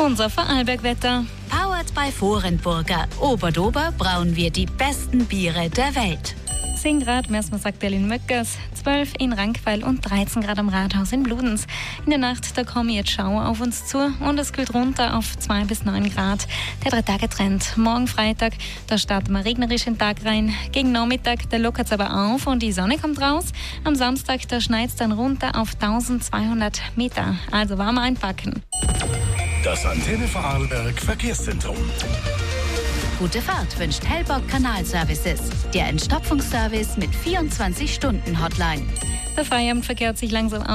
Unser Vorarlberg-Wetter. Powered by Vorenburger. Oberdober brauen wir die besten Biere der Welt. 10 Grad, Mersma sagt in Möckers, 12 in Rankweil und 13 Grad am Rathaus in Bludenz. In der Nacht, da kommen jetzt Schauer auf uns zu und es kühlt runter auf 2 bis 9 Grad. Der 3-Tage-Trend. Morgen Freitag, da starten wir regnerisch in den Tag rein. Gegen Nachmittag, da lockert es aber auf und die Sonne kommt raus. Am Samstag, da schneit es dann runter auf 1200 Meter. Also warm einpacken. Das Antenne Vorarlberg Verkehrszentrum. Gute Fahrt wünscht Hellbock Kanalservices. Der Entstopfungsservice mit 24-Stunden-Hotline. Der Feierabend verkehrt sich langsam aus.